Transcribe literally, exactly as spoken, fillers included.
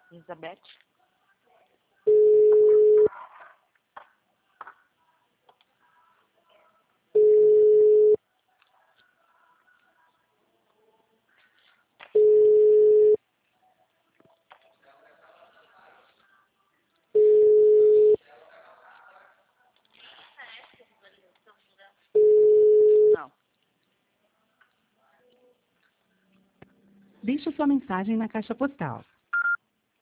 Elizabeth. Não. Deixe sua mensagem na caixa postal